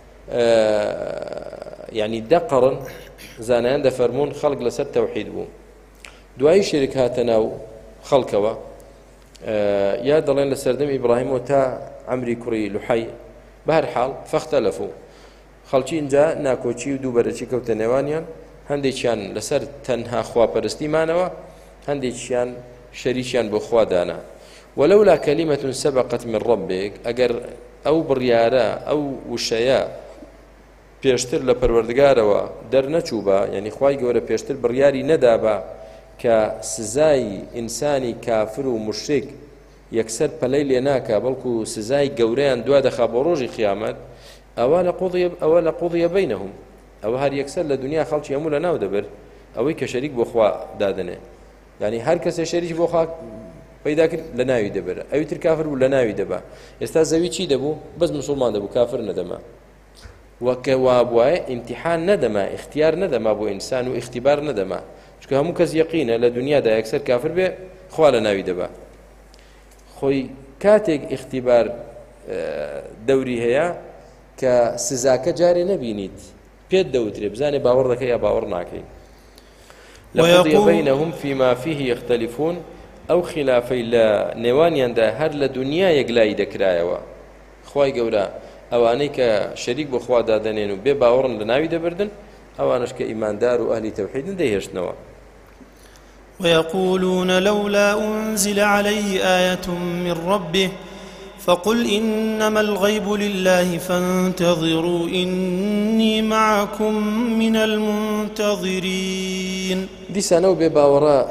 یعنی دە قەڕن زانایان دەفەرمون خەڵک لەسەر تەوحید بوو. دوایی شیرک هاتە ناو خەڵکەوە، یا دەڵێن لە سەردەم ئیبراهیمەوە تا عەمری کوڕی لوحەی. بەهەر حاڵ فەختەلەفو. خەڵکی اینجا ناکۆچی و دووبەرەچی کەوتە نێوانیان، هەندێکیان لەسەر تەنها خواپەرستیمانەوە، هەندێکیان شەریکیان بۆ خوا دانا. ولولا كلمة سبقت من ربك. ئەگەر ئەو بڕیارە ئەو وشەیە پێشتر لە پەروەردگارەوە دەرنەچوو بە، یعنی خوای گەورە پێشتر بڕیاری نەدا بە کە سزای ئینسانی کافر و مشرک یەکسەر پەلەی لێ ناکا، بەڵکو سزای گەورەیان دوا دەخا بۆ ڕۆژی قیامەت، ئەوە لە قوضیە ئەوە لە قوضیە بەینەهم، ئەوە هەر یەکسەر لە دنیا خەڵکی هەموو لە ناو دەبر ئەوەی کە شەریک بۆ خوا دادنێ، یعنی هەر کەسێ شەریک بۆ خوا پەیدا کرد لە ناوی دەبرە، ئەوی تر کافر بوو لە ناوی دەبا. ئێستا زەوی چی دەبوو؟ بەس مسلمان دەبوو، کافر نەدەما. وەکە وا بووایە ئیمتیحان نەدەما، اختیار نەدەما بۆ ئینسان و اختیبار نەدەما، چونکە هەموو کەس یەقینە لە دنیادا یەکسەر کافر بێ خوا لە ناوی دەبا. خۆی کاتێک اختیبار دەوری هەیە کە سزاکە جارێ نەبینیت پێت دەوترێ بزانێ باوەڕ دەکەی یا باوەڕ ناکەی. لەقضیە بەینەهم فیما فیه یختەلیفون، ئەو خلافەی لە نێوانیاندا هەر لە دنیا یەکلایی دەکرایەوە. خوای گەورە ئەوانەی کە شەریک بۆ خوا دادەنێن و بێ باوەڕن لە ناوی دەبردن، ئەوانش کە ئیماندار و ئەهلی تەوحیدن دەیهێشتنەوە. ويقولون لولا أنزل عليه آية من ربه فقل إنما الغيب لله فانتظروا إني معكم من المنتظرين. دیسانەو بێ باوەڕە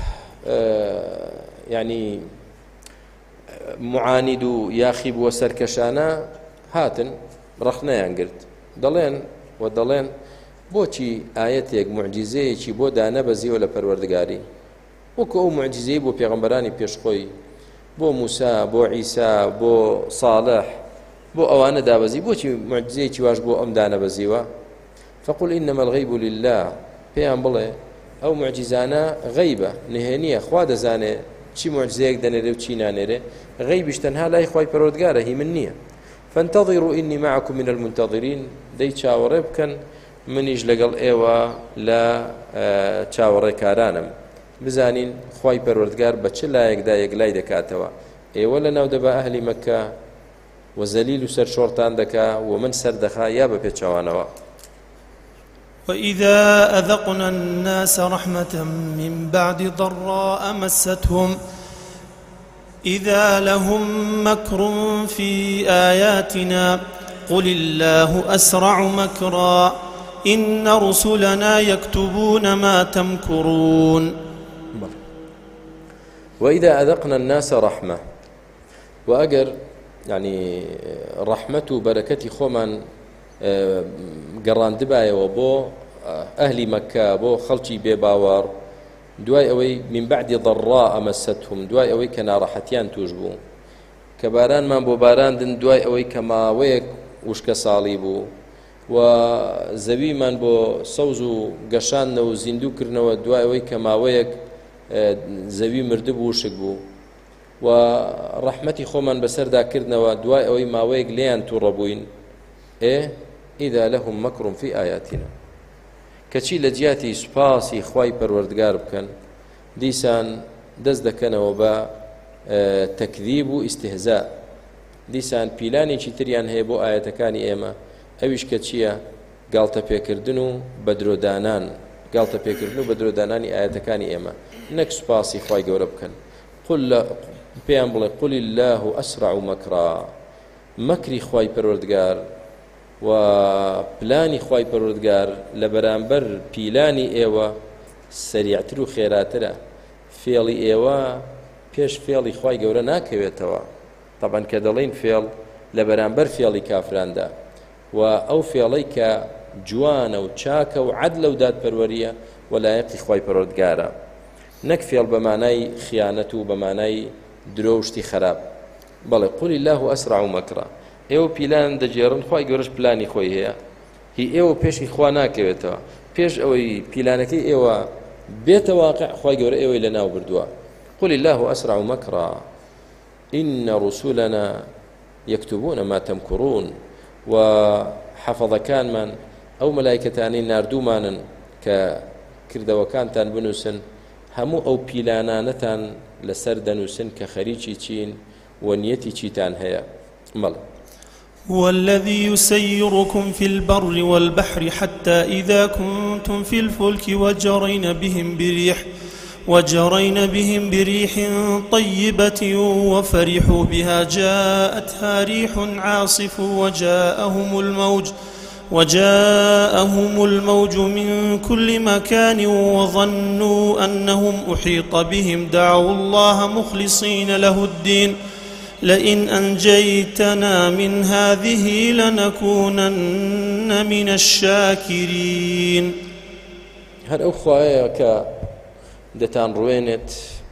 یعنی معاند و یاخی بووە سەرکەشانە هاتن ڕەخنەیان گرت، دەڵێن و دەڵێن بۆچی ئاەتێک موعجیزەیەکی بۆ دانەبەزیوە لە پەروەردگاری، وەکو ئەو موعجیزەی بۆ پێغەمبەرانی پێشخۆی، بۆ موسا، بۆ عیسا، بۆ ساڵح، بۆ ئەوانە دابەزی، بۆچی موعجیزەیەکی واش بۆ ئەم دانەبەزیوە؟ فقل إنما الغيب لله، پێیان بڵێ ئەو معجزانە غەیبە، نهێنیە، خوا دەزانێ چی معجزەیەک دەنێرێ و چی نانێرێ، غەیبیش تەنها لای خوای پەروەردگارە، هی من نییە. فانتظروا إني معكم من المنتظرين، دەی چاوەڕێ بکەن منیش لەگەڵ ئێوە لە چاوەڕێکارانم، بزانین خوای پەروەردگار بە چ لایەکدا یەکلای دەکاتەوە، ئێوە لە ناو دەبا ئەهلی مەککە و زەلیل و سەر شۆڕتان دەکا و من سەر دەخا یا بە پێچەوانەوە. وإذا أذقنا الناس رحمة من بعد ضراء مستهم إذا لهم مكر في آياتنا قل الله أسرع مكرا إن رسلنا يكتبون ما تمكرون. وإذا أذقنا الناس رحمة، وأجر يعني رحمة بركة خومن گەڕاندبایەوە بۆ ئەهلی مەککە، بۆ خەڵکی بێباوەڕ، دوای ئەوەی من بعد ضراء مستهم، دوای ئەوەی کە ناڕەحەتیان توش بوو، کە بارانمان بۆ باراندن، دوای ئەوەی کە ماوەیەک وشکە ساڵی بوو و زەویمان بۆ سەوز و گەشاندنەوە و زیندووکردنەوە، دوای ئەوەی کە ماوەیەک زەوی مردبوو وشک بوو و ڕەحمەتی خۆمان بەسەرداکردنەوە، دوای ئەوەی ماوەیەک لێیان تووڕەبووین، ئێ ئیدا لەهم مەکڕ فی ئایاتینا، کەچی لە جیاتی سوپاسی خوای پەروەردگار بکەن، دیسان دەست دەکەنەوە بە تەکذیب و ئیستیهزا، دیسان پیلانێکی تریان هەیە بۆ ئاەتەکانی ئێمە، ئەویش کە چییە؟ گاڵتە پێکردن و بەدرۆدانان، گاڵتە پێکردن و بەدرۆدانانی ئاەتەکانی ئێمە، نەک سوپاسی خوای گەورە بکەن. قل پێیان بڵێ قل الله ئەسرع مەکرا، مەکری خوای پەروەردگار و پلانی خوای پەروەردگار لە بەرامبەر پیلانی ئێوە سەریعتر و خێراترە، فێڵی ئێوە پێش فێڵی خوای گەورە ناکەوێتەوە. طبعا کە دەڵێن فێڵ لە بەرامبەر فێڵی کافراندا، و ئەو فێڵەی کە جوانە و چاکە و عەدلە و دادپەروەریە وەلایەقی خوای پەروەردگارە، نەک فێڵ بە مانای خیانەت و بە مانای درۆ و شتی خراپ. بەڵێ قل الله ئەسرع مەکرا، ئێوە پیلان دەجێڕن، خوای گەورەش پلانی خۆی هەیە، هی ئێوە پێشی خوا ناکەوێتەوە، پێش ئەوەی پیلانەکەی ئێوە بێتە واقع، خوای گەورە ئێوەی لە ناو بردووە. قل الله ئەسرع مەکرا إن رسولنا يكتبون ما تمكرون، و حەفەظەکانمان ئەو مەلایکەتانەی ناردوومانن کە کردەوەکانتان بنووسن، هەموو ئەو پیلانانەتان لەسەر دەنووسن کە خەریکی چین و نیەتی چیتان هەیە. مەڵێ هو الذي يسيركم في البر والبحر حتى إذا كنتم في الفلك وجرين بهم بريح وجرين بهم بريح طيبة وفرحوا بها جاءتها ريح عاصف وجاءهم الموج وجاءهم الموج من كل مكان وظنوا أنهم أحيط بهم دعوا الله مخلصين له الدين لئن أنجيتنا من هذه لنكونن من الشاكرين. هر ئەو خوایە کە دەتانڕوێنێت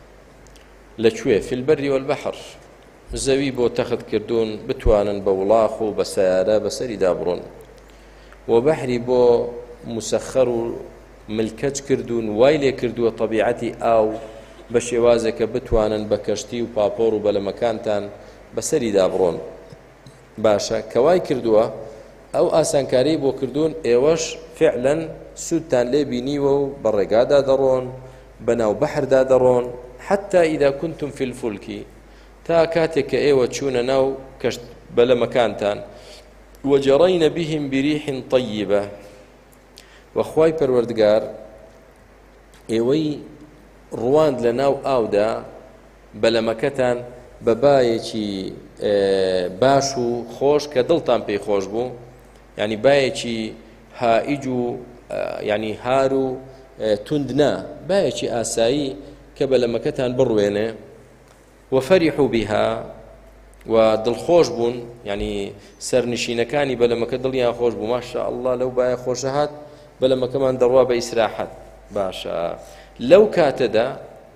لەکوێ في البر والبحر زەوی بۆ تەخت کردوون بتوانن بە وڵاخ و بە سەیارە بەسەریدا بڕۆن و بەحری بۆ مسەخەر و ملکەج کردوون وای لێ کردووە طەبیعەتی ئاو بە شێوازێکە بتوانن بە کەشتی و پاپۆر و بەلەمەکانتان بەسەریدا بڕۆن. باشە کە وای کردووە ئەو ئاسانکاری بۆ کردوون ئێوەش فعلەن سوودتان لێ بینیوە و بە ڕێگادا دەڕۆن بەناو بەحردا دەڕۆن حتى إذا كنتم في الفلك تا كاتك إيوة تشون ناو كشت بلا مكانتان وجرين بهم بريح طيبة وخواي پروردگار إيوي رواند لناو آودا بلا مكتان ببايكي باشو خوش كدلتان بي خوش بو يعني بايكي هائجو يعني هارو تندنا بايكي آسايي كبلمكتان بروينه وفرحوا بها ودڵخۆش بوون يعني سەرنشینەکانی بەلەمەکە دڵیان خۆش بوو ماشاء الله لەو بایە خۆشە هات بەلەمەکەمان دەڕوا بە ئیسراحەت باشە لەو کاتەدا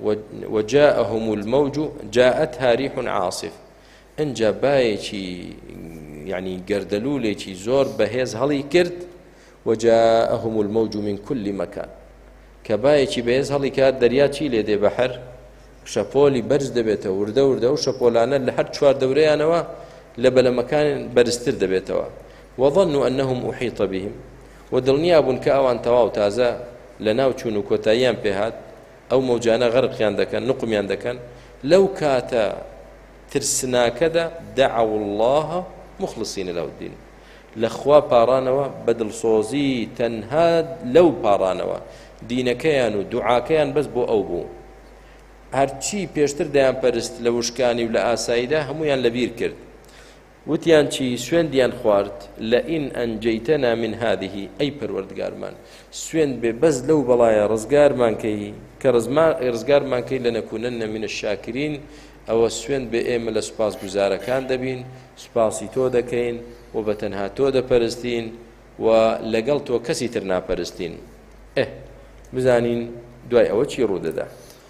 وجاءهم الموج جاءتها ريح عاصف ئەنجا بایەکی يعني گەردەلوولێکی زۆر بەهێز هەڵی کرد وجاءهم الموج من كل مكان کە بایەکی بەهێز هەڵی کات دەریا چی لێ دێ بەحر شەپۆلی بەرز دەبێتەوە وردە وردە و شەپۆلانە لە هەر چوار دەورەیانەوە لە بەلەمەکان بەرزتر دەبێتەوە وظنوا أنهم أحيط بهم ودڵنیا بوون کە ئەوان تەواو تازە لە ناو چوون و کۆتاییان پێهات ئەو مەوجانە غەرقیان دەکەن نقمیان دەکەن لەو کاتە ترسناکەدا دعوا الله مخلصين له الدين لەخوا پاڕانەوە بە دڵسۆزی تەنها لەو پاڕانەوە دینەکەیان و دوعاکەیان بەس بۆ ئەو بوو هەرچی پێشتر دەیان پەرست لە وشکانی و لە ئاساییدا هەمویان لەبیر کرد وتیان چی سوێندیان خوارد لئین ئەنجەیتەنا من هذه ئەی پەروەردگارمان سوێند بێ بەس لەو بەڵایە ڕزگارمان کەی کە ڕزگارمان کەی لەنەکونەنە من الشاکرین ئەوە سوێند بێ ئێمە لە سوپاس گوزارەکان دەبین سوپاسی تۆ دەکەین و بە تەنها تۆ دەپەرستین و لەگەڵ تۆ کەسی تر ناپەرستین. ئێ بزانین دوای ئەوە چی ڕوودەدا.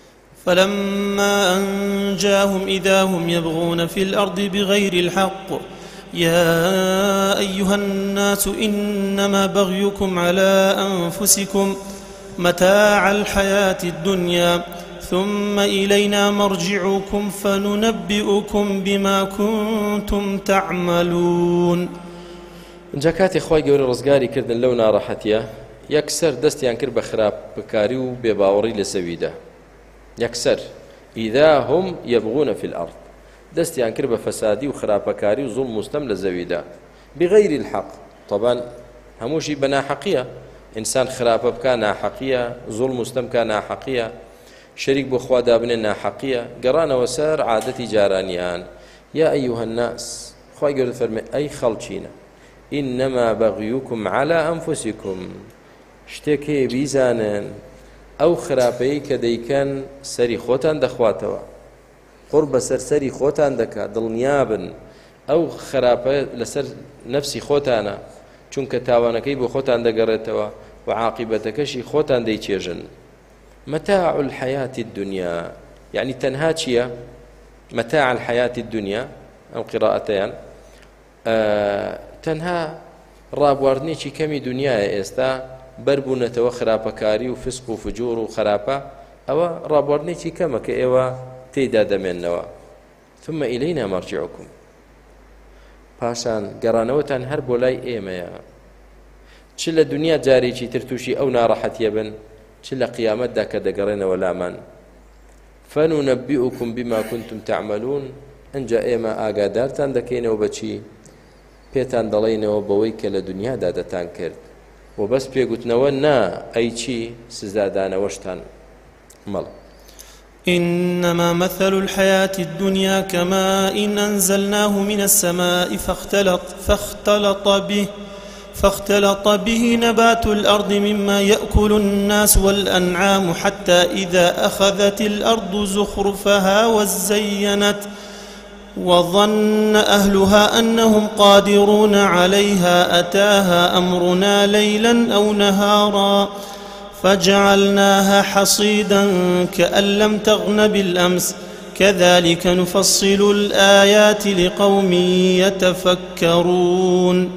فلما أنجاهم إذا هم يبغون في الأرض بغير الحق يا أيها الناس إنما بغيكم على أنفسكم متاع الحياة الدنيا ثم إلينا مرجعكم فننبئكم بما كنتم تعملون. جا کاتی خوای گەورە ڕزگاری کردن لەو ناڕەحەتیە یەکسەر دەستیان کرد بە خراپەکاری و بێباوەڕی لە زەویدا یەکسەر ئیذا هم یەبغون في الأرض دەستیان کرد بە فەسادی و خراپەکاری و زوڵم و ستەم لە زەویدا بغەیری الحەق طبعا هەمووشی بە ناحەقیە ئینسان خراپە بکە ناحەقیە زوڵم و ستەم بکە ناحەقیە شەریک بۆ خوا دابنێ ناحەقیە گەڕانەوە سەر عادەتی جارانیان. یا ئەیوهە الناس خوای گەورە فەرمێ ئەی خەڵچینە إنما بغيكم على أنفسكم شتێکێ بیزانن ئەو خراپەیە کە دەیکەن سەری خۆتان دەخواتەوە قڕ بەسەر سەری خۆتان دەکات دڵنیابن ئەو خراپە لەسەر نەفسی خۆتانە چونکە تاوانەکەی بۆ خۆتان دەگەڕێتەوە و عاقبەتەکەشی خۆتان دەیچێژن. متاع الحياة الدنيا يعني تنها چییە متاع الحياة الدنيا ئەم قراءەتەیان تەنها ڕابواردنێکی کەمی دنیاە ئێستا بەربوونەتەوە خراپەکاری و فسق و فجور و خراپە ئەوە ڕابواردنێکی کەمە کە ئێوە تێیدا دەمێننەوە. ثم إلينا مرجعكم پاشان گەڕانەوەتان هەر بۆ لای ئێمەیە چ لە دنیا جارێکی تر تووشی ئەو ناڕەحەتیە بن چ لە قیامەتدا کە دەگەڕێنەوە لامان. فننبئكم بما كنتم تعملون ئەنجا ئێمە ئاگادارتان دەکەینەوە بەچی پێتان دەڵێنەوە بەوەی کە لە دنیادا دەتان کرد و بەس پێگوتنەوە نا ئەی چی سزادانەوەشتان مەڵ. إنما مثل الحياة الدنيا كماء أنزلناه من السماء فاختلط, فاختلط به فاختلط به نبات الأرض مما يأكل الناس والأنعام حتى إذا أخذت الأرض زخرفها وزينت وظن أهلها أنهم قادرون عليها أتاها أمرنا ليلا أو نهارا فجعلناها حصيدا كأن لم تغن بالأمس كذلك نفصل الآيات لقوم يتفكرون.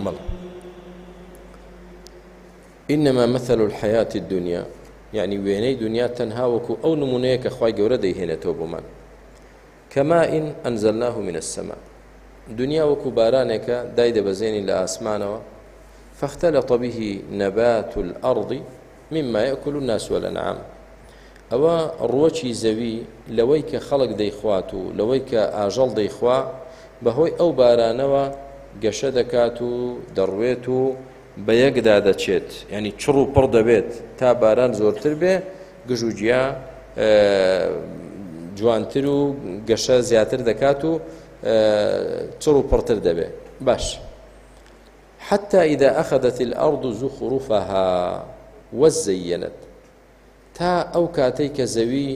إنما مثل الحياة الدنيا يعني ويني دنيا تنهاوك أو نمونيك أخوي قوردي هنا توبمان كماء أنزلناه من السماء دنيا وكبارانك دايد بزين لآسمانه فاختلط به نبات الأرض مما يأكل الناس والأنعام أو الروشي زوي لويك خلق ديخواتو لويك آجل ديخوا بهوي أو بارانوا قشدكاتو درويتو بەیەکدا دەچێت ینی چڕ و پڕ دەبێت تا باران زۆرتر بێ گژوجیا جوانتر و گەشە زیاتر دەکات و چڕ و پڕتر دەبێ. باش حتى إذا أخذت الأرض زخرفها وزينت تا ئەو کاتەی کە زەوی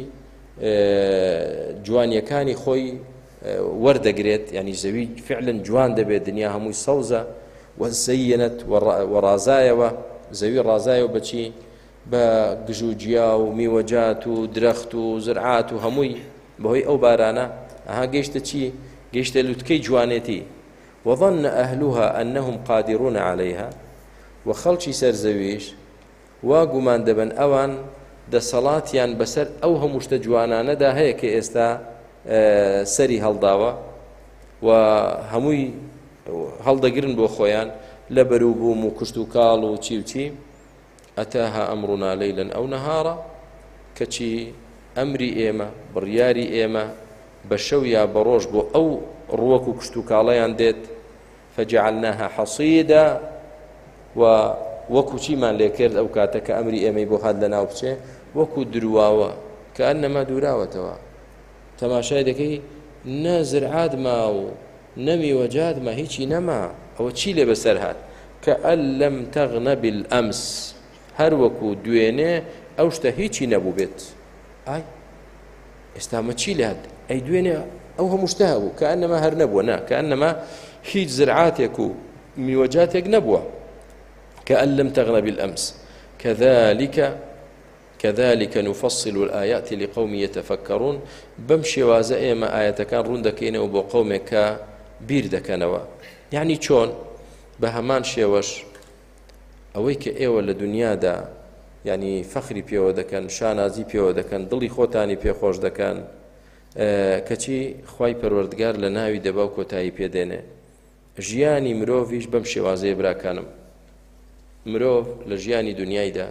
جوانیەکانی خۆی وەردەگرێت ینی زەوی فعلا جوان دەبێت دنیا هەمووی سەوزە وزينت ورازايوة زوي رازايو بچي بگژوجیا و میوەجات و درەخت و زرعات و هەمووی بەهۆی ئەو بارانە ئەها گەیشتە چی گەیشتە لوتکەی جوانێتی وظن أهلها أنهم قادرون عليها وخەڵکی سەرزەویش وا گومان دەبن ئەوان دەسەڵاتیان بەسەر ئەو هەموو شتە جوانانەدا هەیە کە ئێستا سەری هەڵداوە و هەمووی هەڵدەگرن بۆ خۆیان لە بەروبووم و کشت و کاڵ و چی و چی ئەتاها ئەمڕنا لەیلەن ئەو نەهارە کەچی ئەمری ئێمە بڕیاری ئێمە بە شەو یا بە ڕۆژ بۆ ئەو ڕووەک و کشت و کاڵەیان دێت فەجعلناها حەصیدا و وەکو چیمان لێ کرد ئەو کاتە کە ئەمری ئێمەی بۆ هات لەناو بچێ وەکو درواوە کە ئەنەما دووراوەتەوە تەماشای دەکەی نە زرعات ما و نەمیوەجات ما هیچی نەما ئەوە چی لێ بەسەر هات كأن لم تغن بالأمس هەر وەکو دوێنێ ئەو شتە هیچی نەبوو بێت ئای ئێستامە چی لێ هات ئەی دوێنێ ئەو هەموو شتە هەبوو کەئەنەما هەر نەبووە نا کەئەنەما هیچ زرعاتێک و میوەجاتێک نەبووە كأن لم تغن بالأمس كذلك كذلك نفصل الآيات لقوم يتفكرون بمشي وازا إيما آية كان روندا كينا وبو قومك بير دكانوا يعني چون بهمان شيوش أويك إيوة لدنيا دا يعني فخري بيو دكان شانازي بيو دكان دلي خوتاني بيو خوش دكان اه كچي خواي پروردگار لناوي دباو كوتاي بيدينه جياني مروفيش بمشي وازا إبرا كانم مروف لجياني دنياي دا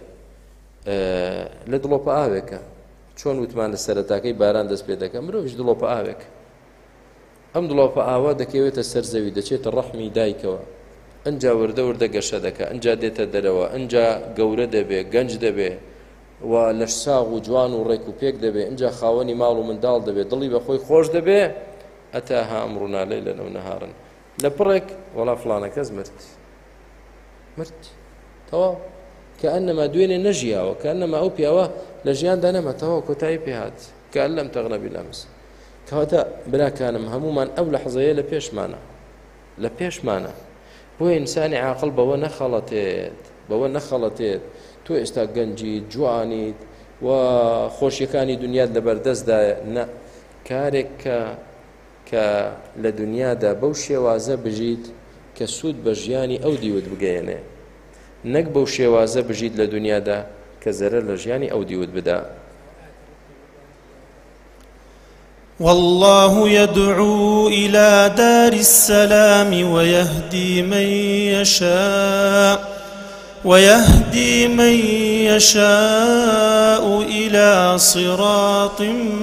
لە دڵۆپە ئاوێکە چۆن وتمان لە سەرەتاکەی باران دەست پێ دەکە مرۆڤیش دڵۆپە ئاوێک ئەم دڵۆپە ئاوا دەکەوێتە سەر زەوی دەچێتە ڕەحمی دایکەوە ئەنجا وردە وردە گەشە دەکە ئەنجا دێتە دەرەوە ئەنجا گەورە دەبێ گەنج دەبێ و لەش ساغ و جوان و ڕێک و پێک دەبێ ئەنجا خاوەنی ماڵ و منداڵ دەبێ دڵی بەخۆی خۆش دەبێ ئەتاها ئەمڕنا لەیلەن ئەو نەهارن لە پڕێک وەڵا فڵانە کەس مرد مرد تەواو كأنما دويني نجيا وكأنما أو بيوا لجيان دانما توا كتاي بهات كأن لم تغنى بالأمس كهذا بلا كان هموما أو لحظة لبيش معنا لبيش معنا بو إنساني عاقل بوا نخلطت بوا نخلطت تو استاجنجي جواني وخوشيكاني دنيا دبردز دا نا كارك ك لدنيا دا بوشي وازا بجيد كسود بجياني أو ديود بجياني نەک بەو شێوازە بژیت لە دنیادا کە زەرەر لە ژیانی ئەو دیوت بدا. والله يدعو إلى دار السلام ويهدي من يشاء ويهدي من يشاء إلى صراط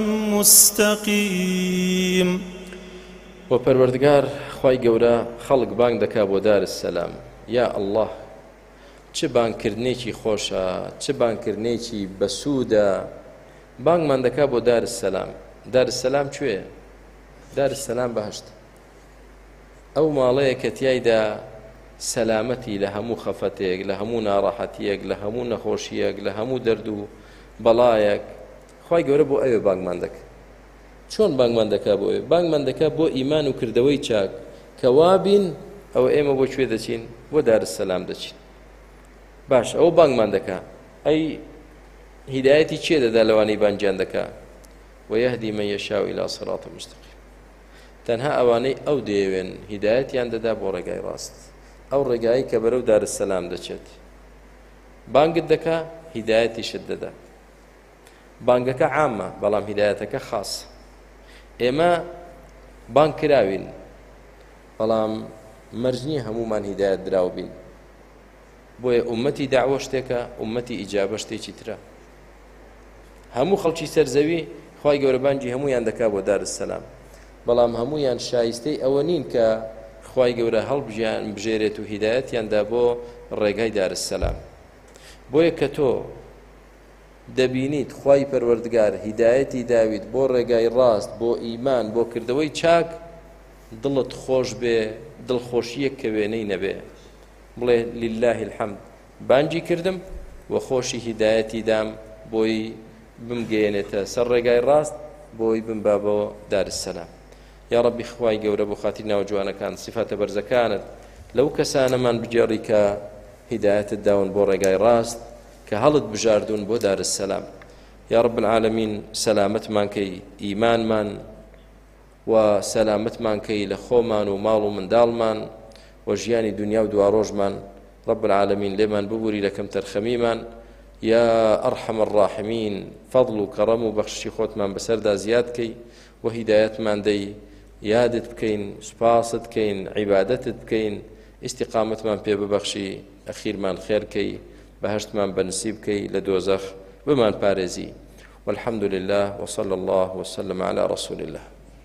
مستقيم. وپەروەردگار خوای گەورە خەڵک بانگ دەکا بۆ دار السلام یا الله چه بانکردنێکی خۆشە چه بانکردنێکی بەسوودە بانگمان دەکا بۆ دار السلام. دار السلام کوێیە؟ دار السلام بەهەشت ئەو ماڵەیە کە تیایدا سەلامەتی لە هەموو خەفەتێک لە هەموو ناڕەحەتیەک لە هەموو نەخۆشیەک لە هەموو دەرد و بەڵایەک خوای گەورە بۆ ئەوێ بانگمان دەکات. چۆن بانگمان دەکات بۆ ئەوێ؟ بانگمان دەکات بۆ ئیمان و کردەوەی چاک کە وابین ئەوە ئێمە بۆ کوێ دەچین؟ بۆ دارسەلام دەچین. باش ئەو بانگمان دەکات ئەی هیدایەتی چێ دەدا لەوانەی بانگیان دەکات؟ ويهدي من يشاء إلى صراط مستقيم. تەنها ئەوانەی ئەو دەیەوێن هیدایەتیان دەدا بۆ ڕێگای ڕاست، ئەو ڕێگایی کە بەرەو دارسەلام دەچێت. بانگت دەکا هیدایەتیشت دەدا. بانگەکە عامە بەڵام هیدایەتەکە خاصە. ئێمە بانگ کراوین بەڵام مەرج نییە هەمومان هیدایەت دراو بین. بۆیە ئومەتی داعوە شتێکە، ئومەتی ئیجابە شتێکی ترە. هەموو خەڵکی سەرزەوی خوای گەورە بانگی هەمویان دەکا بۆ دارسەلام، بەڵام هەمویان شایستەی ئەوە نین کە خوای گەورە هەڵبژیان بژێرێت و هیدایەتیاندا بۆ ڕێگای دارسەلام. بۆیە کە تۆ دەبینیت خوای پەروەردگار هیدایەتی داویت بۆ ڕێگای ڕاست، بۆ ئیمان، بۆ کردەوەی چاک، دڵت خۆش بێ، دڵخۆشیەک کە وێنەی نەبێ، بڵێ لله الحەمد بانگی کردم و خۆشی هیدایەتی دام بۆی بمگەێنێتە سەر ڕێگای ڕاست، بۆی بمبا بۆ دارسەلام. یا ڕەبی خوای گەورە بۆ خاتی ناو جوانەکان سیفاتە بەرزەکانت لەو کەسانەمان بجێڕی کە هیدایەتت داون بۆ ڕێگای ڕاست کە هەڵت بژاردون بۆ دارسەلام. یا رب العالمین سەلامەتمان کەی ئیمانمان و سەلامەتمان کەی لە خۆمان و ماڵ و منداڵمان و ژیانی دنیا و دواڕۆژمان. رب العالمین لێمان ببووری لە کەم تەرخەمیمان. یا ئەرحەم الراحمین فەضڵ و کەڕەم و بەخشی خۆتمان بەسەردا زیاد کەی و هیدایەتمان دەی، یادت بکەین، سوپاست بکەین، عیبادەتت بکەین، ئیستیقامەتمان پێ ببەخشی، ئەخیرمان خێرکەی، بەهەشتمان بەنسیب بکەی، لە دۆزەخ بمان پارێزی. والحمد لله وصلى الله وسلم على رسول الله.